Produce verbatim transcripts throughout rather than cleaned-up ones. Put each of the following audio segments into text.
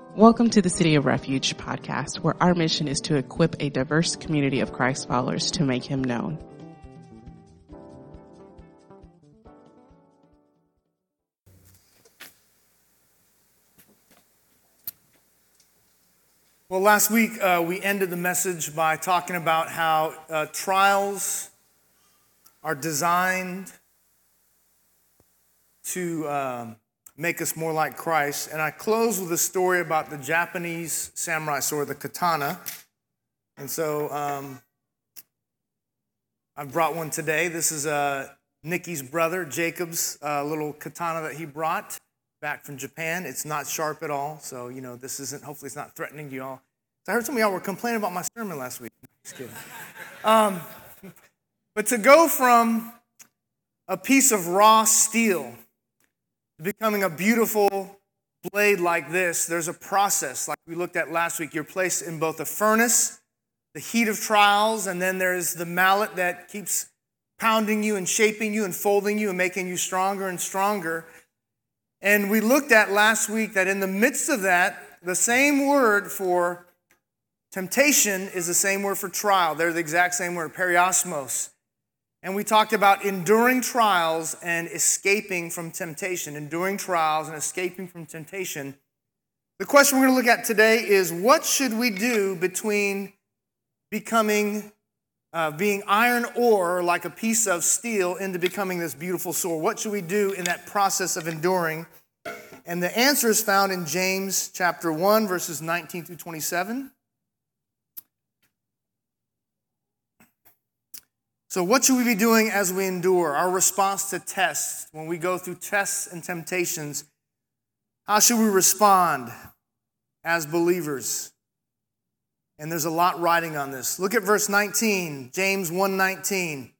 Welcome to the City of Refuge podcast, where our mission is to equip a diverse community of Christ followers to make him known. Well, last week uh, we ended the message by talking about how uh, trials are designed to um, make us more like Christ. And I close with a story about the Japanese samurai sword, the katana. And so um, I've brought one today. This is uh, Nikki's brother, Jacob's uh, little katana that he brought back from Japan. It's not sharp at all, so, you know, this isn't, hopefully it's not threatening to y'all. So I heard some of y'all were complaining about my sermon last week. Just kidding. Um, but to go from a piece of raw steel to becoming a beautiful blade like this, there's a process, like we looked at last week. You're placed in both a furnace, the heat of trials, and then there's the mallet that keeps pounding you and shaping you and folding you and making you stronger and stronger. And we looked at last week that in the midst of that, the same word for temptation is the same word for trial. They're the exact same word, periosmos. And we talked about enduring trials and escaping from temptation. Enduring trials and escaping from temptation. The question we're going to look at today is, what should we do between becoming, uh, being iron ore, like a piece of steel, into becoming this beautiful sword? What should we do in that process of enduring? And the answer is found in James chapter one, verses nineteen through twenty-seven. So what should we be doing as we endure? Our response to tests, when we go through tests and temptations, how should we respond as believers? And there's a lot writing on this. Look at verse nineteen, James one nineteen.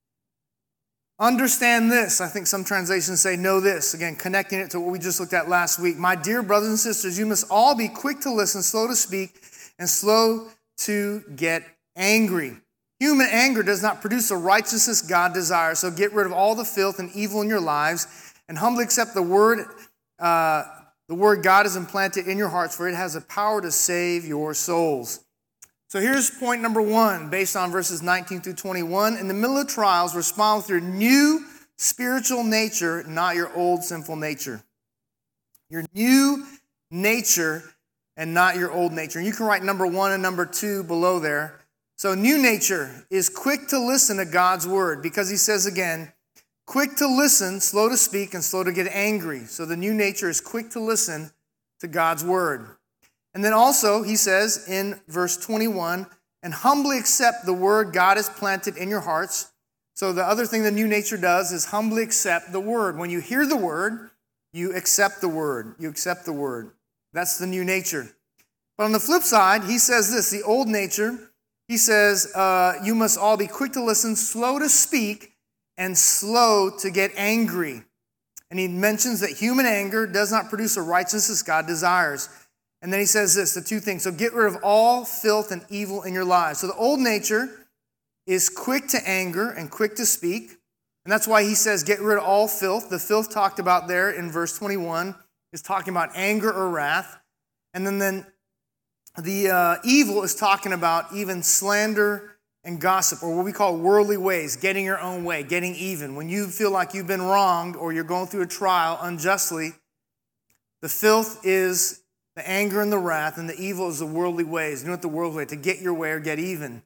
Understand this. I think some translations say know this. Again, connecting it to what we just looked at last week. My dear brothers and sisters, you must all be quick to listen, slow to speak, and slow to get angry. Human anger does not produce the righteousness God desires, so get rid of all the filth and evil in your lives and humbly accept the word, uh, the word God has implanted in your hearts, for it has the power to save your souls. So here's point number one, based on verses nineteen through twenty-one. In the middle of trials, respond with your new spiritual nature, not your old sinful nature. Your new nature and not your old nature. And you can write number one and number two below there. So new nature is quick to listen to God's word, because he says again, quick to listen, slow to speak, and slow to get angry. So the new nature is quick to listen to God's word. And then also, he says in verse twenty-one, and humbly accept the word God has planted in your hearts. So the other thing the new nature does is humbly accept the word. When you hear the word, you accept the word. You accept the word. That's the new nature. But on the flip side, he says this, the old nature, he says, uh, you must all be quick to listen, slow to speak, and slow to get angry. And he mentions that human anger does not produce a righteousness God desires. And then he says this, the two things. So get rid of all filth and evil in your lives. So the old nature is quick to anger and quick to speak. And that's why he says get rid of all filth. The filth talked about there in verse twenty-one is talking about anger or wrath. And then, then the uh, evil is talking about even slander and gossip, or what we call worldly ways, getting your own way, getting even. When you feel like you've been wronged or you're going through a trial unjustly, the filth is the anger and the wrath, and the evil is the worldly ways. You know what the worldly way, to get your way or get even.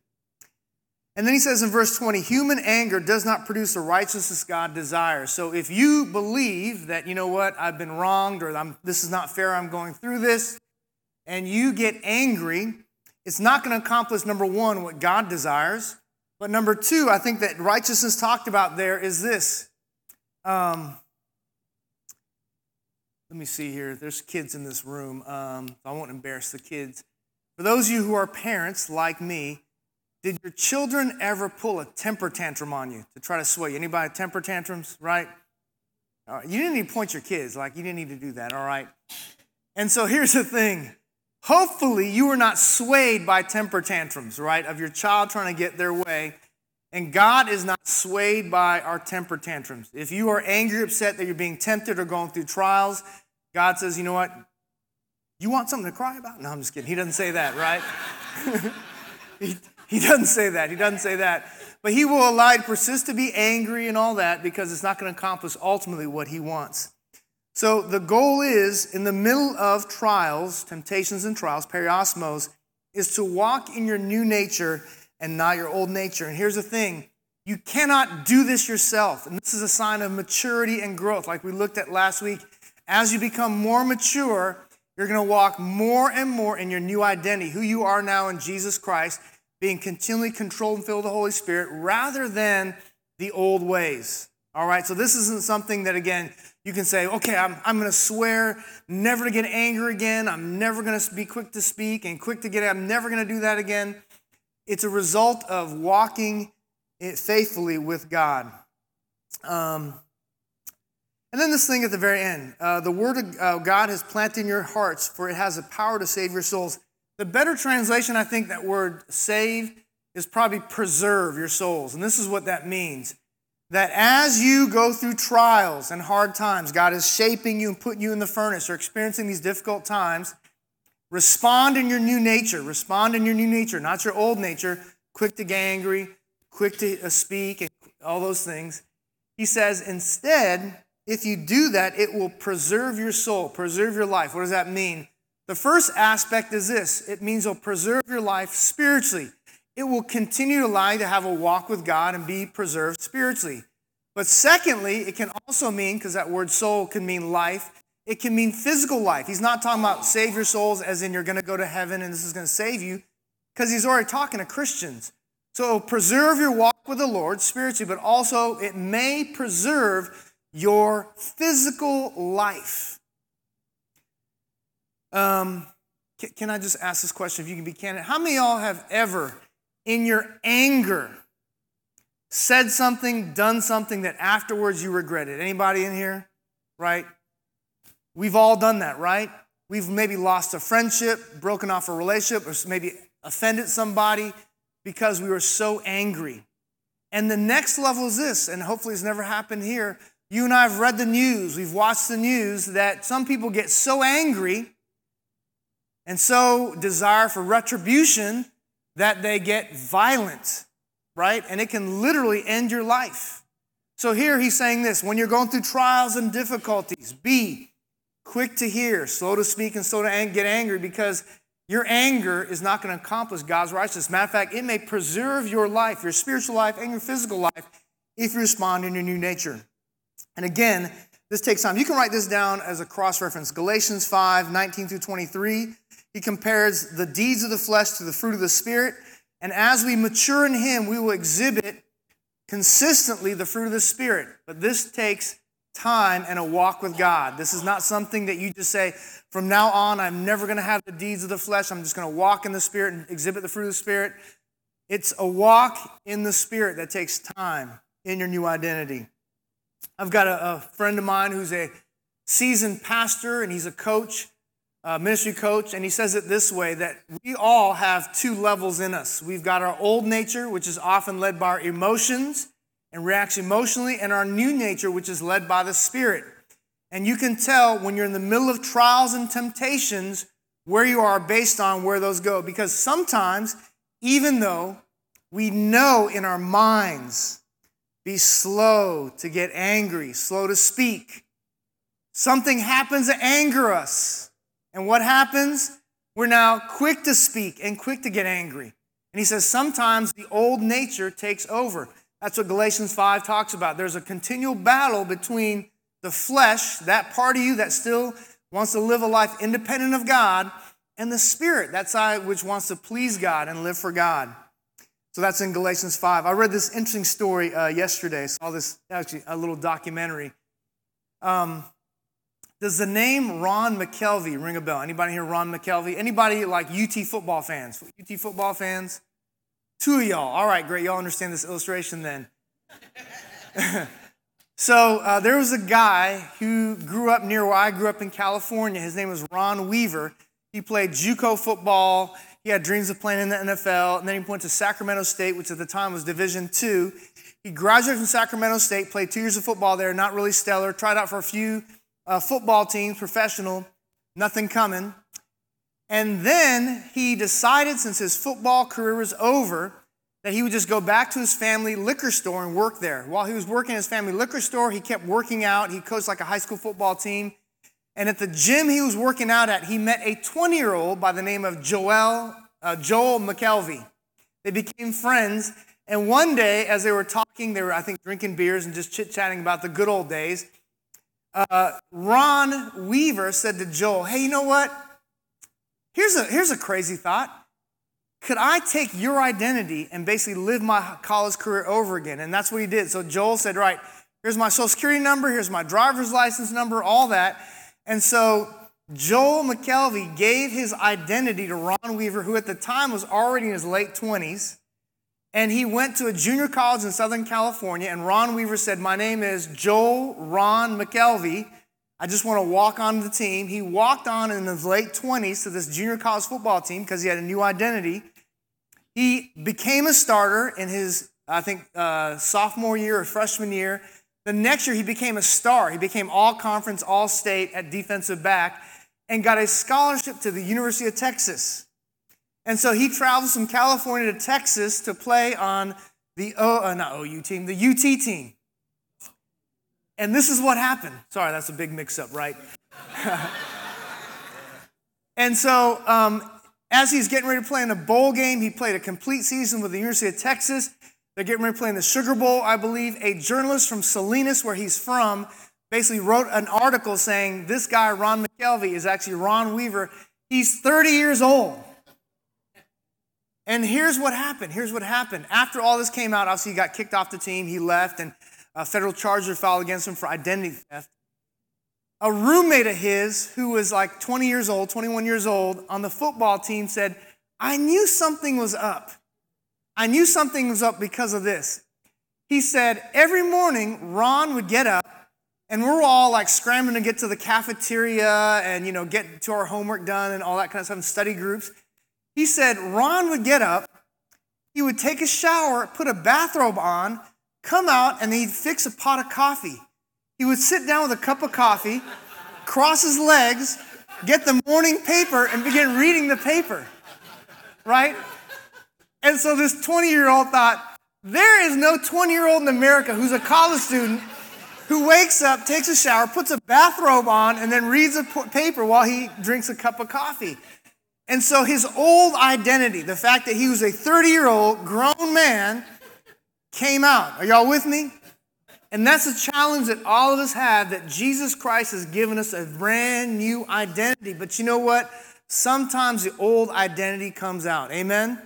And then he says in verse twenty, human anger does not produce the righteousness God desires. So if you believe that, you know what, I've been wronged, or I'm, this is not fair, I'm going through this, and you get angry, it's not going to accomplish, number one, what God desires. But number two, I think that righteousness talked about there is this. Um, let me see here. There's kids in this room. Um, I won't embarrass the kids. For those of you who are parents like me, did your children ever pull a temper tantrum on you to try to sway you? Anybody temper tantrums, right? All right. You didn't need to point your kids. Like, you didn't need to do that, all right? And so here's the thing. Hopefully you are not swayed by temper tantrums, right, of your child trying to get their way. And God is not swayed by our temper tantrums. If you are angry, upset that you're being tempted or going through trials, God says, you know what? You want something to cry about? No, I'm just kidding. He doesn't say that, right? he, he doesn't say that. He doesn't say that. But he will allow you to persist to be angry and all that because it's not going to accomplish ultimately what he wants. So the goal is, in the middle of trials, temptations and trials, periosmos, is to walk in your new nature and not your old nature. And here's the thing. You cannot do this yourself. And this is a sign of maturity and growth. Like we looked at last week, as you become more mature, you're going to walk more and more in your new identity, who you are now in Jesus Christ, being continually controlled and filled with the Holy Spirit rather than the old ways. All right, so this isn't something that, again, you can say, okay, I'm, I'm going to swear never to get angry again. I'm never going to be quick to speak and quick to get, I'm never going to do that again. It's a result of walking faithfully with God. Um, and then this thing at the very end, uh, the word of uh, God has planted in your hearts, for it has the power to save your souls. The better translation, I think, that word save is probably preserve your souls. And this is what that means. That as you go through trials and hard times, God is shaping you and putting you in the furnace or experiencing these difficult times, respond in your new nature. Respond in your new nature, not your old nature, quick to get angry, quick to speak, and all those things. He says, instead, if you do that, it will preserve your soul, preserve your life. What does that mean? The first aspect is this. It means it'll preserve your life spiritually. It will continue to allow you to have a walk with God and be preserved spiritually. But secondly, it can also mean, because that word soul can mean life, it can mean physical life. He's not talking about save your souls as in you're going to go to heaven and this is going to save you, because he's already talking to Christians. So it'll preserve your walk with the Lord spiritually, but also it may preserve your physical life. Um, can, can I just ask this question, if you can be candid? How many of y'all have ever, in your anger, said something, done something that afterwards you regretted? Anybody in here? Right? We've all done that, right? We've maybe lost a friendship, broken off a relationship, or maybe offended somebody because we were so angry. And the next level is this, and hopefully it's never happened here. You and I have read the news, we've watched the news, that some people get so angry and so desire for retribution that they get violent, right? And it can literally end your life. So here he's saying this, when you're going through trials and difficulties, be quick to hear, slow to speak, and slow to get angry, because your anger is not going to accomplish God's righteousness. Matter of fact, it may preserve your life, your spiritual life and your physical life, if you respond in your new nature. And again, this takes time. You can write this down as a cross-reference. Galatians five, nineteen through twenty-three. He compares the deeds of the flesh to the fruit of the Spirit. And as we mature in him, we will exhibit consistently the fruit of the Spirit. But this takes time and a walk with God. This is not something that you just say, from now on, I'm never going to have the deeds of the flesh. I'm just going to walk in the Spirit and exhibit the fruit of the Spirit. It's a walk in the Spirit that takes time in your new identity. I've got a, a friend of mine who's a seasoned pastor, and he's a coach, a ministry coach, and he says it this way, that we all have two levels in us. We've got our old nature, which is often led by our emotions and reacts emotionally, and our new nature, which is led by the Spirit. And you can tell when you're in the middle of trials and temptations where you are based on where those go. Because sometimes, even though we know in our minds, be slow to get angry, slow to speak, something happens to anger us. And what happens? We're now quick to speak and quick to get angry. And he says sometimes the old nature takes over. That's what Galatians five talks about. There's a continual battle between the flesh, that part of you that still wants to live a life independent of God, and the Spirit, that side which wants to please God and live for God. So that's in Galatians five. I read this interesting story uh, yesterday. I saw this, actually, a little documentary. Um, does the name Ron McKelvey ring a bell? Anybody here Ron McKelvey? Anybody like U T football fans? U T football fans? Two of y'all. All right, great. Y'all understand this illustration then. So uh, there was a guy who grew up near where I grew up in California. His name was Ron Weaver. He played JUCO football. He had dreams of playing in the N F L. And then he went to Sacramento State, which at the time was Division two. He graduated from Sacramento State, played two years of football there, not really stellar. Tried out for a few uh, football teams, professional, nothing coming. And then he decided, since his football career was over, that he would just go back to his family liquor store and work there. While he was working at his family liquor store, he kept working out. He coached like a high school football team. And at the gym he was working out at, he met a twenty-year-old by the name of Joel, uh, Joel McKelvey. They became friends. And one day, as they were talking, they were, I think, drinking beers and just chit-chatting about the good old days. Uh, Ron Weaver said to Joel, hey, you know what? Here's a, here's a crazy thought. Could I take your identity and basically live my college career over again? And that's what he did. So Joel said, right, here's my social security number, here's my driver's license number, all that. And so Joel McKelvey gave his identity to Ron Weaver, who at the time was already in his late twenties. And he went to a junior college in Southern California, and Ron Weaver said, my name is Joel Ron McKelvey. I just want to walk on the team. He walked on in his late twenties to this junior college football team because he had a new identity. He became a starter in his, I think, uh, sophomore year or freshman year. The next year, he became a star. He became all-conference, all-state at defensive back and got a scholarship to the University of Texas. And so he travels from California to Texas to play on the o, uh, not O U team, the U T team. And this is what happened. Sorry, that's a big mix-up, right? And so um, as he's getting ready to play in a bowl game, he played a complete season with the University of Texas. They're getting ready to play in the Sugar Bowl, I believe. A journalist from Salinas, where he's from, basically wrote an article saying this guy, Ron McKelvey, is actually Ron Weaver. He's thirty years old. And here's what happened. Here's what happened. After all this came out, obviously he got kicked off the team. He left, and a federal charges were filed against him for identity theft. A roommate of his, who was like twenty years old, twenty-one years old, on the football team said, I knew something was up. I knew something was up because of this. He said, every morning, Ron would get up, and we're all like scrambling to get to the cafeteria and, you know, get to our homework done and all that kind of stuff in study groups. He said Ron would get up, he would take a shower, put a bathrobe on, come out, and he'd fix a pot of coffee. He would sit down with a cup of coffee, cross his legs, get the morning paper, and begin reading the paper, right? And so this twenty-year-old thought, there is no twenty-year-old in America who's a college student who wakes up, takes a shower, puts a bathrobe on, and then reads a paper while he drinks a cup of coffee. And so his old identity, the fact that he was a thirty-year-old grown man, came out. Are y'all with me? And that's a challenge that all of us have, that Jesus Christ has given us a brand new identity. But you know what? Sometimes the old identity comes out. Amen?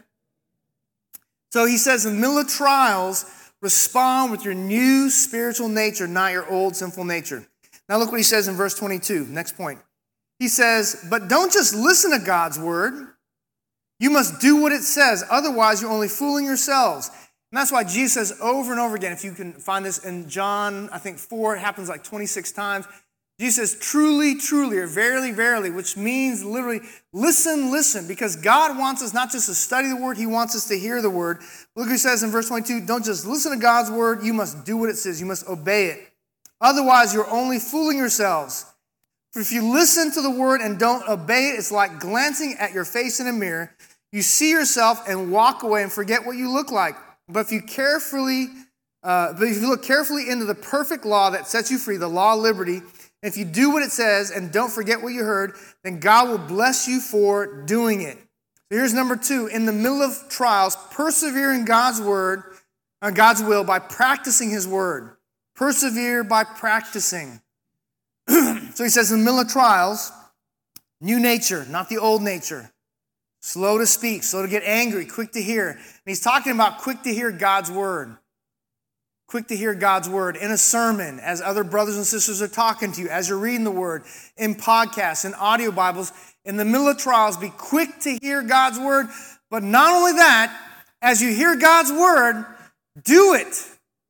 So he says, in the middle of trials, respond with your new spiritual nature, not your old sinful nature. Now look what he says in verse twenty-two. Next point. He says, but don't just listen to God's word. You must do what it says. Otherwise, you're only fooling yourselves. And that's why Jesus says over and over again, if you can find this in John, I think four, it happens like twenty-six times. Jesus says, truly, truly, or verily, verily, which means literally, listen, listen, because God wants us not just to study the word, he wants us to hear the word. Look what he says in verse twenty-two, don't just listen to God's word, you must do what it says, you must obey it. Otherwise, you're only fooling yourselves. For if you listen to the word and don't obey it, it's like glancing at your face in a mirror. You see yourself and walk away and forget what you look like. But if you carefully, uh, but if you look carefully into the perfect law that sets you free, the law of liberty, if you do what it says and don't forget what you heard, then God will bless you for doing it. So here's number two. In the middle of trials, persevere in God's word, uh, God's will by practicing his word. Persevere by practicing. So he says in the middle of trials, new nature, not the old nature. Slow to speak, slow to get angry, quick to hear. And he's talking about quick to hear God's word. Quick to hear God's word in a sermon, as other brothers and sisters are talking to you, as you're reading the word, in podcasts, in audio Bibles. In the middle of trials, be quick to hear God's word. But not only that, as you hear God's word, do it.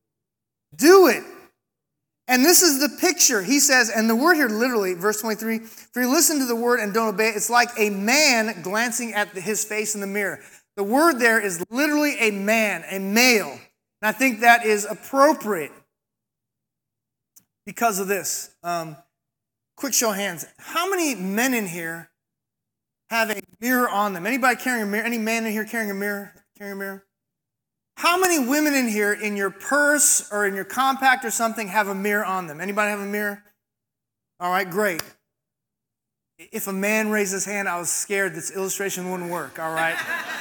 Do it. And this is the picture. He says, and the word here literally, verse twenty-three, if you listen to the word and don't obey it, it's like a man glancing at his face in the mirror. The word there is literally a man, a male. And I think that is appropriate because of this. Um, quick show of hands. How many men in here have a mirror on them. Anybody carrying a mirror? Any man in here carrying a mirror? Carrying a mirror? How many women in here in your purse or in your compact or something have a mirror on them? Anybody have a mirror? All right, great. If a man raised his hand, I was scared this illustration wouldn't work, all right?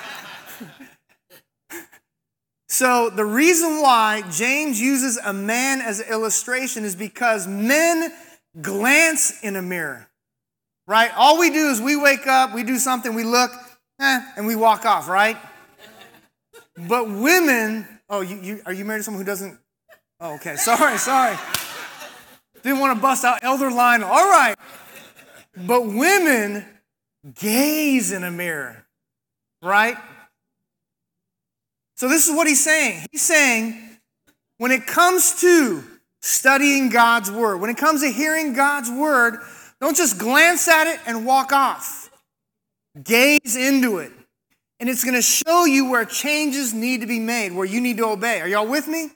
So the reason why James uses a man as an illustration is because men glance in a mirror, right? All we do is we wake up, we do something, we look, eh, and we walk off, right? But women, oh, you, you are you married to someone who doesn't? Oh, okay, sorry, sorry. Didn't want to bust out Elder Lionel. All right. But women gaze in a mirror, right? So this is what he's saying. He's saying when it comes to studying God's word, when it comes to hearing God's word, don't just glance at it and walk off. Gaze into it. And it's going to show you where changes need to be made, where you need to obey. Are y'all with me?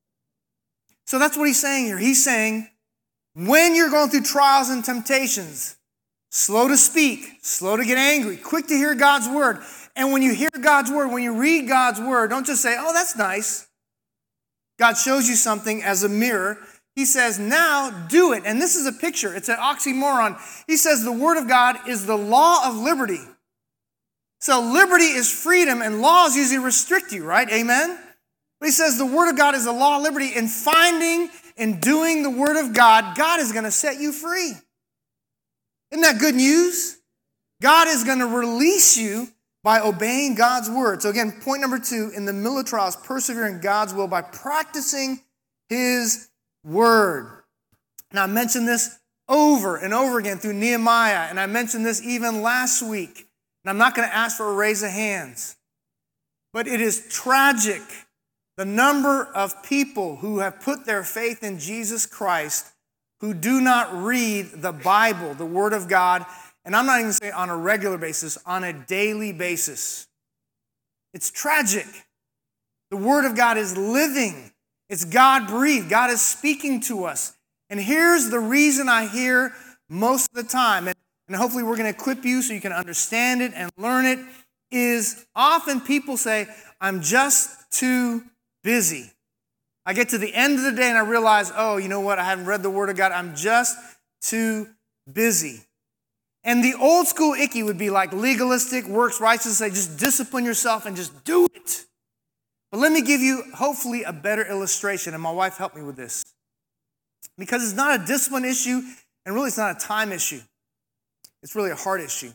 So that's what he's saying here. He's saying when you're going through trials and temptations, slow to speak, slow to get angry, quick to hear God's word. And when you hear God's word, when you read God's word, don't just say, oh, that's nice. God shows you something as a mirror. He says, now do it. And this is a picture. It's an oxymoron. He says the word of God is the law of liberty. So liberty is freedom, and laws usually restrict you, right? Amen? But he says the word of God is the law of liberty. In finding and doing the word of God, God is going to set you free. Isn't that good news? God is going to release you by obeying God's word. So again, point number two, in the middle of trials, persevere in God's will by practicing his word. Now I mentioned this over and over again through Nehemiah, and I mentioned this even last week. And I'm not going to ask for a raise of hands, but it is tragic the number of people who have put their faith in Jesus Christ who do not read the Bible, the Word of God, and I'm not even saying on a regular basis, on a daily basis. It's tragic. The Word of God is living. It's God-breathed. God is speaking to us. And here's the reason I hear most of the time, and and hopefully we're going to equip you so you can understand it and learn it, is often people say, I'm just too busy. I get to the end of the day and I realize, oh, you know what? I haven't read the Word of God. I'm just too busy. And the old school Icky would be like legalistic, works righteous, say just discipline yourself and just do it. But let me give you hopefully a better illustration, and my wife helped me with this. Because it's not a discipline issue, and really it's not a time issue. It's really a heart issue.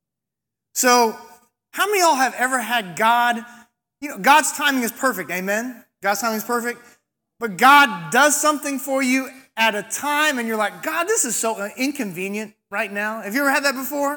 So how many of y'all have ever had God, you know, God's timing is perfect, amen? God's timing is perfect. But God does something for you at a time and you're like, God, this is so inconvenient right now. Have you ever had that before?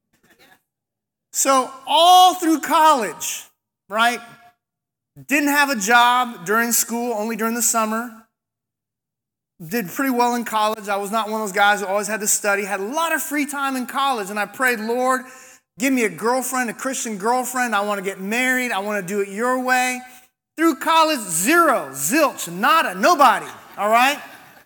So all through college, right? Didn't have a job during school, only during the summer. Did pretty well in college. I was not one of those guys who always had to study. Had a lot of free time in college. And I prayed, Lord, give me a girlfriend, a Christian girlfriend. I want to get married. I want to do it your way. Through college, zero, zilch, nada, nobody. All right?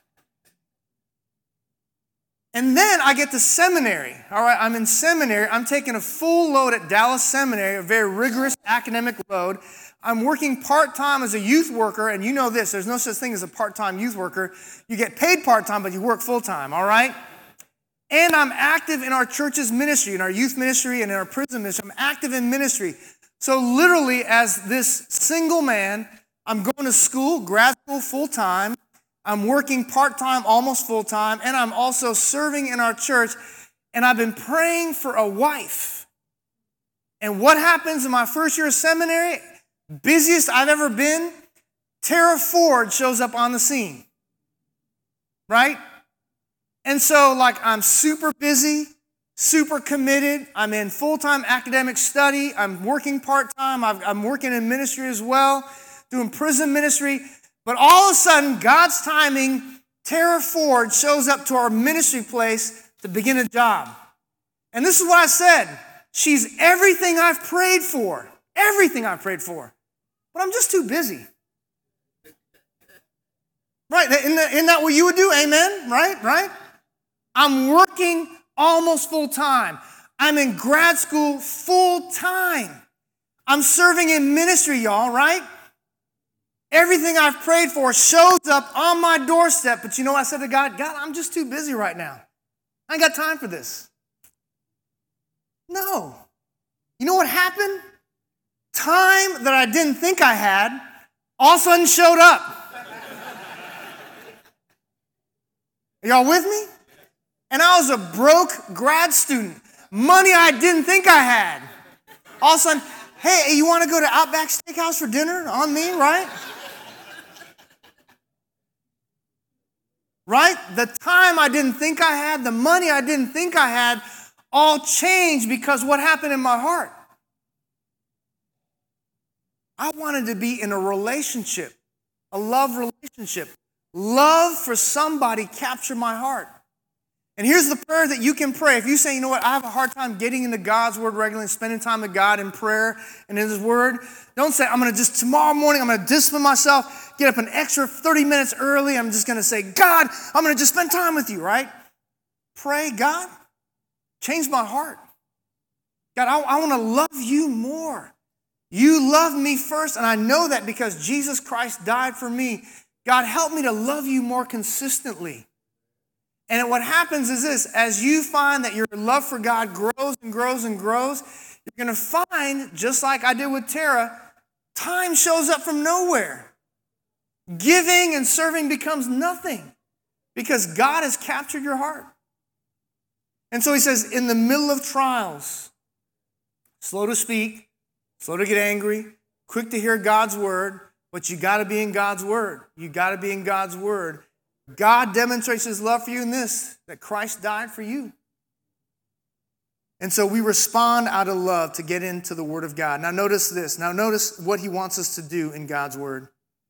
And then I get to seminary. All right, I'm in seminary. I'm taking a full load at Dallas Seminary, a very rigorous academic load. I'm working part-time as a youth worker, and you know this, there's no such thing as a part-time youth worker. You get paid part-time, but you work full-time, all right? And I'm active in our church's ministry, in our youth ministry and in our prison ministry. I'm active in ministry. So literally, as this single man, I'm going to school, grad school full-time. I'm working part-time, almost full-time, and I'm also serving in our church, and I've been praying for a wife. And what happens in my first year of seminary? Busiest I've ever been, Tara Ford shows up on the scene, right? And so, like, I'm super busy, super committed. I'm in full-time academic study. I'm working part-time. I'm working in ministry as well, doing prison ministry. But all of a sudden, God's timing, Tara Ford shows up to our ministry place to begin a job. And this is what I said. She's everything I've prayed for. Everything I've prayed for. But I'm just too busy. Right? Isn't that, isn't that what you would do? Amen? Right? Right? I'm working almost full time. I'm in grad school full time. I'm serving in ministry, y'all, right? Everything I've prayed for shows up on my doorstep. But you know what I said to God? God, I'm just too busy right now. I ain't got time for this. No. You know what happened? Time that I didn't think I had all of a sudden showed up. Are y'all with me? And I was a broke grad student. Money I didn't think I had. All of a sudden, hey, you want to go to Outback Steakhouse for dinner? On me, right? Right? The time I didn't think I had, the money I didn't think I had, all changed because what happened in my heart? I wanted to be in a relationship, a love relationship. Love for somebody captured my heart. And here's the prayer that you can pray. If you say, you know what, I have a hard time getting into God's word regularly and spending time with God in prayer and in his word, don't say, I'm going to just tomorrow morning, I'm going to discipline myself, get up an extra thirty minutes early. I'm just going to say, God, I'm going to just spend time with you, right? Pray, God, change my heart. God, I, I want to love you more. You love me first, and I know that because Jesus Christ died for me. God, help me to love you more consistently. And what happens is this, as you find that your love for God grows and grows and grows, you're going to find, just like I did with Tara, time shows up from nowhere. Giving and serving becomes nothing because God has captured your heart. And so he says, in the middle of trials, slow to speak, slow to get angry, quick to hear God's word, but you got to be in God's word. You got to be in God's word. God demonstrates his love for you in this, that Christ died for you. And so we respond out of love to get into the word of God. Now notice this. Now notice what he wants us to do in God's word.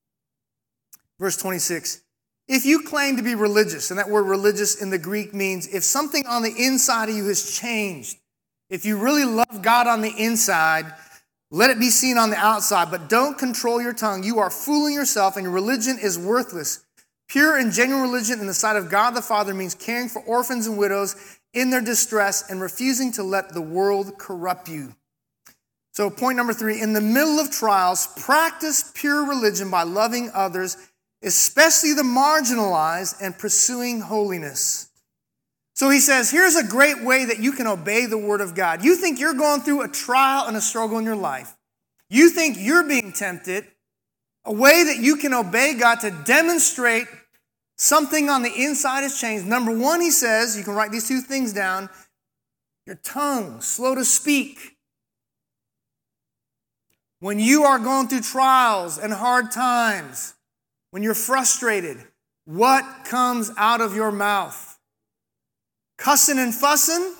Verse twenty-six. If you claim to be religious, and that word religious in the Greek means if something on the inside of you has changed, if you really love God on the inside, let it be seen on the outside, but don't control your tongue. You are fooling yourself, and your religion is worthless. Pure and genuine religion in the sight of God the Father means caring for orphans and widows in their distress and refusing to let the world corrupt you. So point number three, in the middle of trials, practice pure religion by loving others, especially the marginalized, and pursuing holiness. So he says, here's a great way that you can obey the word of God. You think you're going through a trial and a struggle in your life. You think you're being tempted. A way that you can obey God to demonstrate something on the inside has changed. Number one, he says, you can write these two things down. Your tongue, slow to speak. When you are going through trials and hard times, when you're frustrated, what comes out of your mouth? Cussing and fussing?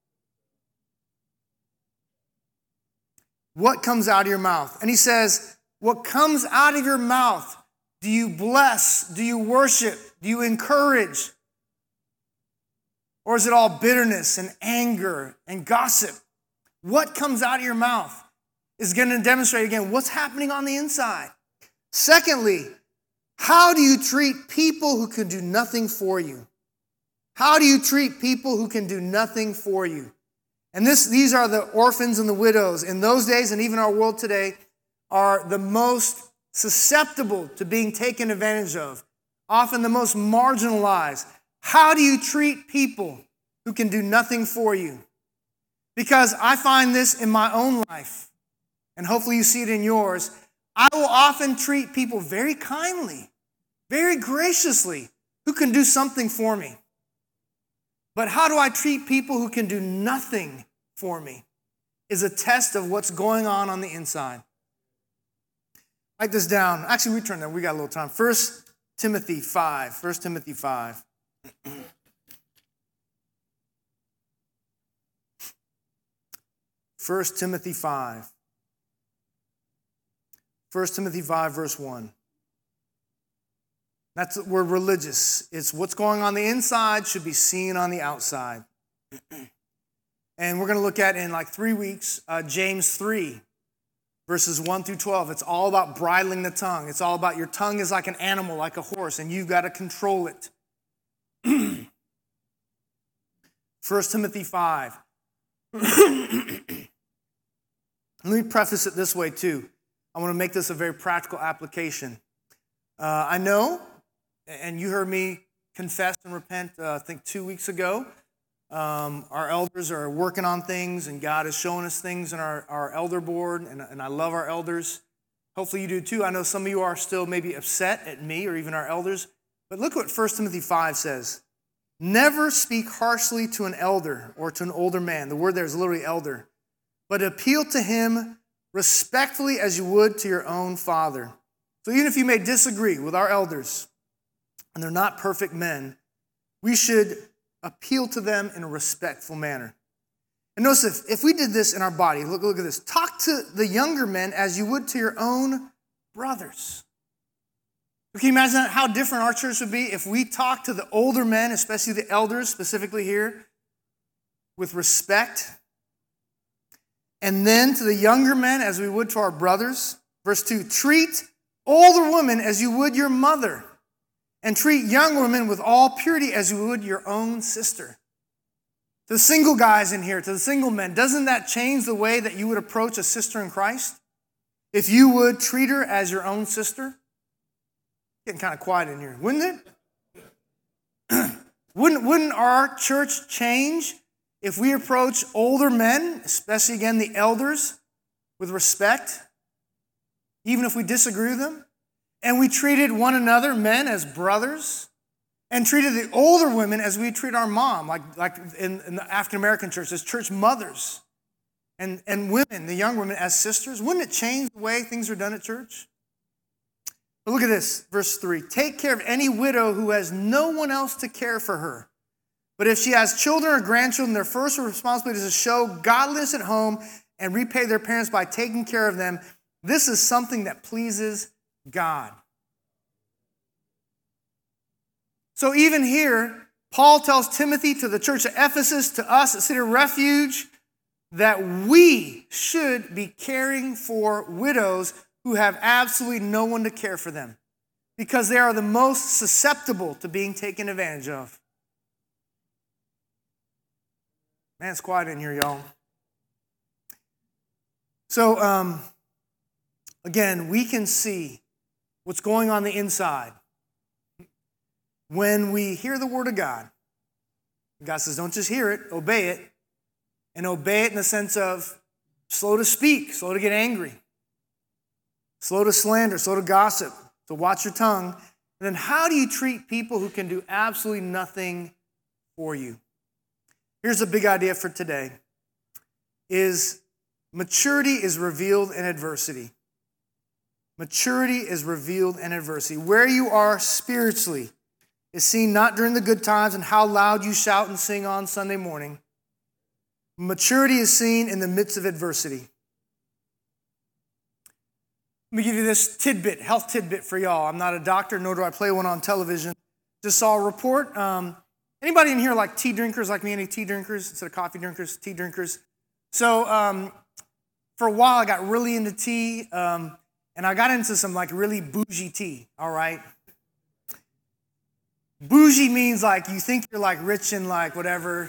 What comes out of your mouth? And he says, what comes out of your mouth? Do you bless? Do you worship? Do you encourage? Or is it all bitterness and anger and gossip? What comes out of your mouth is going to demonstrate, again, what's happening on the inside. Secondly, how do you treat people who can do nothing for you? How do you treat people who can do nothing for you? And this, these are the orphans and the widows. In those days, and even our world today, are the most susceptible to being taken advantage of, often the most marginalized. How do you treat people who can do nothing for you? Because I find this in my own life, and hopefully you see it in yours. I will often treat people very kindly, very graciously, who can do something for me. But how do I treat people who can do nothing for me is a test of what's going on on the inside. Write this down. Actually, we turn there. We got a little time. First Timothy five. First Timothy five. First Timothy five. First Timothy five, verse one. That's the word religious. It's what's going on the inside should be seen on the outside. And we're going to look at in like three weeks, uh, James three, verses one through twelve. It's all about bridling the tongue. It's all about your tongue is like an animal, like a horse, and you've got to control it. First Timothy five. Let me preface it this way too. I want to make this a very practical application. Uh, I know, and you heard me confess and repent, uh, I think two weeks ago. Um, our elders are working on things, and God is showing us things in our, our elder board, and, and I love our elders. Hopefully you do too. I know some of you are still maybe upset at me or even our elders, but look what First Timothy five says. Never speak harshly to an elder or to an older man. The word there is literally elder. But appeal to him respectfully as you would to your own father. So even if you may disagree with our elders, and they're not perfect men, we should appeal to them in a respectful manner. And notice if, if we did this in our body, look, look at this. Talk to the younger men as you would to your own brothers. Can you imagine how different our church would be if we talked to the older men, especially the elders, specifically here, with respect? And then to the younger men as we would to our brothers. Verse two, treat older women as you would your mother, and treat young women with all purity as you would your own sister. To the single guys in here, to the single men, doesn't that change the way that you would approach a sister in Christ? If you would treat her as your own sister? Getting kind of quiet in here, wouldn't it? wouldn't, wouldn't our church change if we approach older men, especially again the elders, with respect, even if we disagree with them? And we treated one another, men, as brothers, and treated the older women as we treat our mom, like, like in, in the African-American church, as church mothers, and, and women, the young women, as sisters. Wouldn't it change the way things are done at church? But look at this, verse three. Take care of any widow who has no one else to care for her. But if she has children or grandchildren, their first responsibility is to show godliness at home and repay their parents by taking care of them. This is something that pleases God. So even here, Paul tells Timothy, to the church of Ephesus, to us at City of Refuge, that we should be caring for widows who have absolutely no one to care for them, because they are the most susceptible to being taken advantage of. Man, it's quiet in here, y'all. So, um, again, we can see what's going on the inside when we hear the word of God. God says, don't just hear it, obey it. And obey it in the sense of slow to speak, slow to get angry, slow to slander, slow to gossip, so watch your tongue. And then how do you treat people who can do absolutely nothing for you? Here's a big idea for today, is maturity is revealed in adversity. Maturity is revealed in adversity. Where you are spiritually is seen not during the good times and how loud you shout and sing on Sunday morning. Maturity is seen in the midst of adversity. Let me give you this tidbit, health tidbit for y'all. I'm not a doctor, nor do I play one on television. Just saw a report. Um, anybody in here like tea drinkers like me? Any tea drinkers instead of coffee drinkers? Tea drinkers. So um, for a while, I got really into tea, um, and I got into some like really bougie tea. All right. Bougie means like you think you're like rich and like whatever,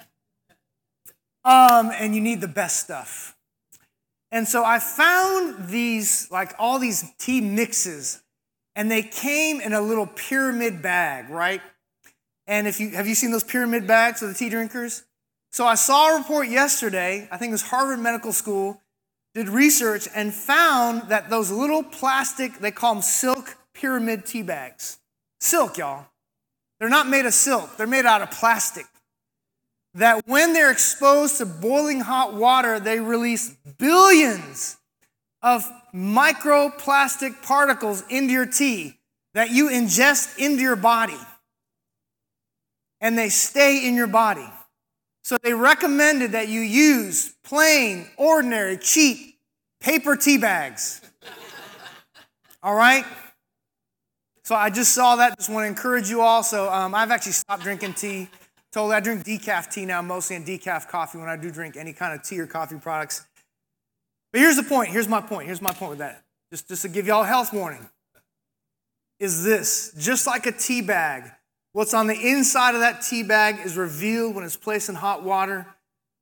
um, and you need the best stuff. And so I found these, like all these tea mixes, and they came in a little pyramid bag, right? And if you have you seen those pyramid bags for the tea drinkers? So I saw a report yesterday, I think it was Harvard Medical School, did research and found that those little plastic, they call them silk pyramid tea bags. Silk, y'all. They're not made of silk, they're made out of plastic. That when they're exposed to boiling hot water, they release billions of microplastic particles into your tea that you ingest into your body. And they stay in your body. So they recommended that you use plain, ordinary, cheap paper tea bags. All right? So I just saw that. Just want to encourage you all. So um, I've actually stopped drinking tea. Totally, I drink decaf tea now, mostly, and decaf coffee when I do drink any kind of tea or coffee products. But here's the point. Here's my point. Here's my point with that. Just, just to give y'all a health warning. Is this, just like a tea bag, what's on the inside of that tea bag is revealed when it's placed in hot water.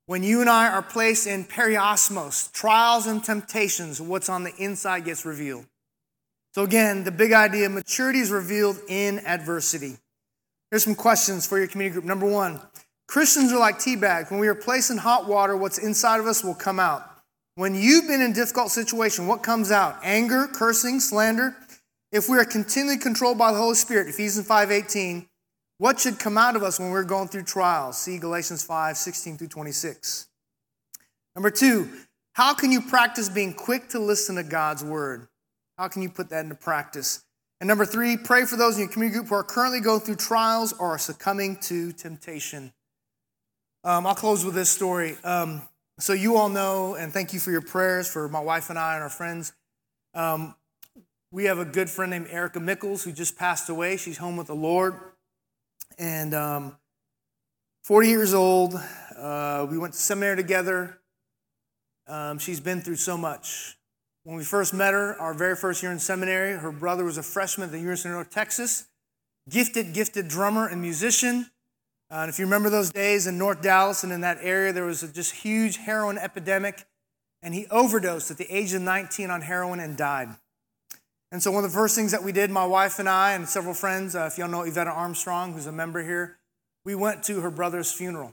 When you and I are placed in periosmos, trials and temptations, what's on the inside gets revealed. So again, the big idea, maturity is revealed in adversity. Here's some questions for your community group. Number one, Christians are like tea bags. When we are placed in hot water, what's inside of us will come out. When you've been in a difficult situation, what comes out? Anger, cursing, slander. If we are continually controlled by the Holy Spirit, Ephesians five eighteen, what should come out of us when we're going through trials? See Galatians five sixteen through twenty-six. Number two, how can you practice being quick to listen to God's word? How can you put that into practice? And number three, pray for those in your community group who are currently going through trials or are succumbing to temptation. Um, I'll close with this story. Um, so you all know, and thank you for your prayers for my wife and I and our friends. Um, we have a good friend named Erica Mickles who just passed away. She's home with the Lord. And um, forty years old. Uh, we went to seminary together. Um, she's been through so much. When we first met her, our very first year in seminary, her brother was a freshman at the University of North Texas. Gifted, gifted drummer and musician. Uh, and if you remember those days in North Dallas and in that area, there was a just huge heroin epidemic. And he overdosed at the age of nineteen on heroin and died. And so one of the first things that we did, my wife and I and several friends, uh, if y'all know Yvette Armstrong, who's a member here, we went to her brother's funeral.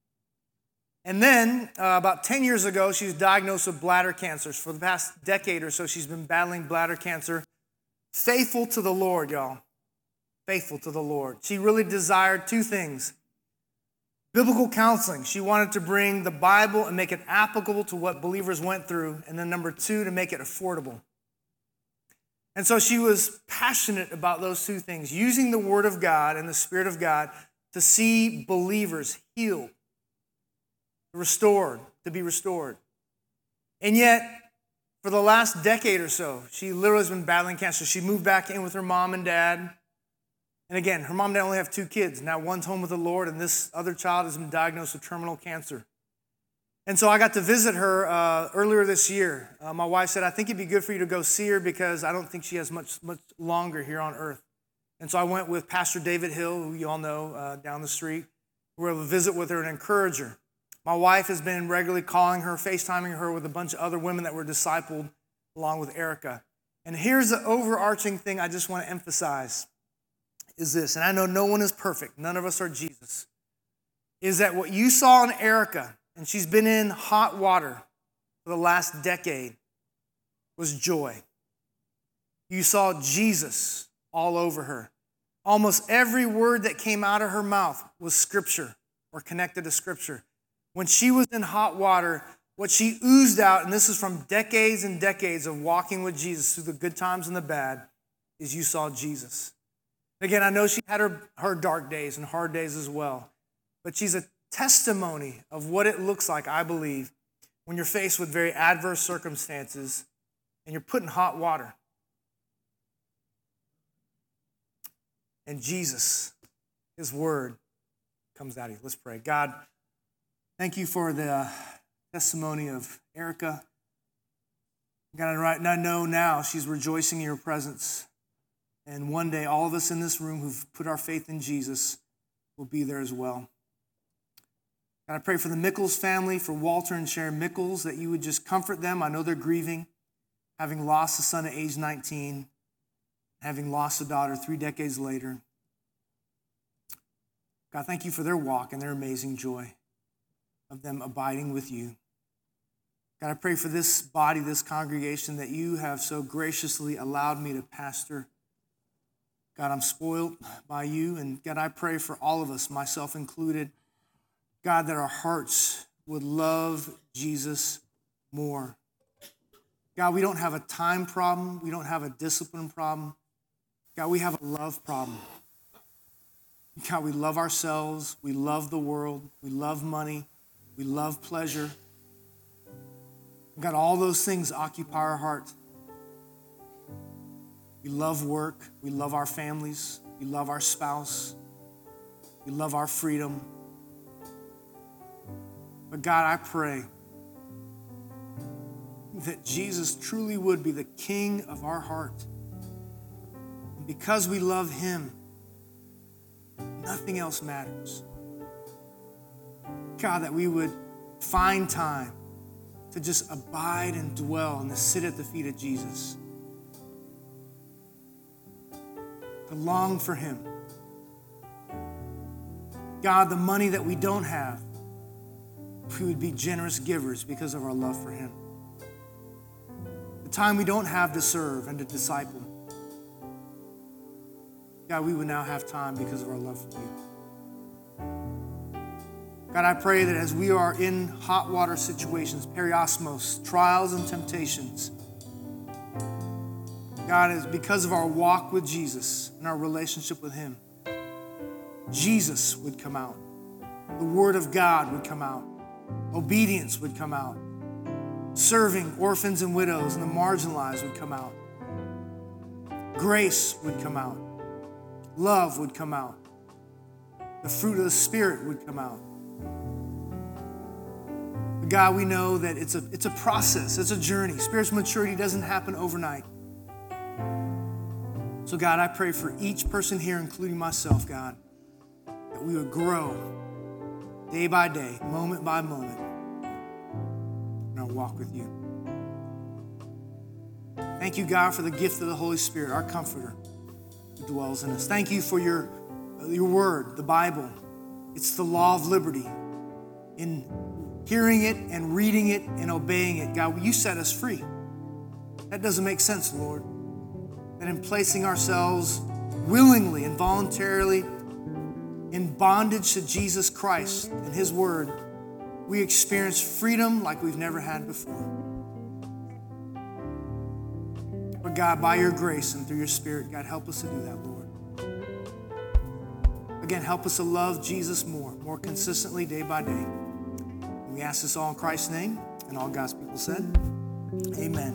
And then uh, about ten years ago, she was diagnosed with bladder cancer. For the past decade or so, she's been battling bladder cancer. Faithful to the Lord, y'all. Faithful to the Lord. She really desired two things. Biblical counseling. She wanted to bring the Bible and make it applicable to what believers went through. And then number two, to make it affordable. And so she was passionate about those two things, using the Word of God and the Spirit of God to see believers healed, restored, to be restored. And yet, for the last decade or so, she literally has been battling cancer. She moved back in with her mom and dad. And again, her mom and dad only have two kids. Now one's home with the Lord, and this other child has been diagnosed with terminal cancer. And so I got to visit her uh, earlier this year. Uh, my wife said, I think it'd be good for you to go see her because I don't think she has much, much longer here on earth. And so I went with Pastor David Hill, who you all know, uh, down the street. We were able to visit with her and encourage her. My wife has been regularly calling her, FaceTiming her with a bunch of other women that were discipled along with Erica. And here's the overarching thing I just want to emphasize is this, and I know no one is perfect. None of us are Jesus. Is that what you saw in Erica, and she's been in hot water for the last decade, was joy. You saw Jesus all over her. Almost every word that came out of her mouth was Scripture or connected to Scripture. When she was in hot water, what she oozed out, and this is from decades and decades of walking with Jesus through the good times and the bad, is you saw Jesus. Again, I know she had her, her dark days and hard days as well, but she's a testimony of what it looks like, I believe, when you're faced with very adverse circumstances and you're put in hot water. And Jesus, his word, comes out of you. Let's pray. God, thank you for the uh, testimony of Erica. God, right now, I know now she's rejoicing in your presence. And one day, all of us in this room who've put our faith in Jesus will be there as well. God, I pray for the Mickles family, for Walter and Sharon Mickles, that you would just comfort them. I know they're grieving, having lost a son at age nineteen, having lost a daughter three decades later. God, thank you for their walk and their amazing joy of them abiding with you. God, I pray for this body, this congregation that you have so graciously allowed me to pastor. God, I'm spoiled by you, and God, I pray for all of us, myself included, God, that our hearts would love Jesus more. God, we don't have a time problem. We don't have a discipline problem. God, we have a love problem. God, we love ourselves. We love the world. We love money. We love pleasure. God, all those things occupy our heart. We love work. We love our families. We love our spouse. We love our freedom. But God, I pray that Jesus truly would be the king of our heart. And because we love him, nothing else matters. God, that we would find time to just abide and dwell and to sit at the feet of Jesus. To long for him. God, the money that we don't have, we would be generous givers because of our love for him. The time we don't have to serve and to disciple, God, we would now have time because of our love for you. God, I pray that as we are in hot water situations, periosmos, trials and temptations, God, is because of our walk with Jesus and our relationship with him, Jesus would come out. The word of God would come out. Obedience would come out. Serving orphans and widows and the marginalized would come out. Grace would come out. Love would come out. The fruit of the Spirit would come out. But God, we know that it's a, it's a process. It's a journey. Spiritual maturity doesn't happen overnight. So God, I pray for each person here, including myself, God, that we would grow day by day, moment by moment, in our walk with you. Thank you, God, for the gift of the Holy Spirit, our comforter who dwells in us. Thank you for your, your word, the Bible. It's the law of liberty. In hearing it and reading it and obeying it, God, you set us free. That doesn't make sense, Lord. That in placing ourselves willingly and voluntarily in bondage to Jesus Christ and his word, we experience freedom like we've never had before. But God, by your grace and through your Spirit, God, help us to do that, Lord. Again, help us to love Jesus more, more consistently day by day. And we ask this all in Christ's name, and all God's people said, amen.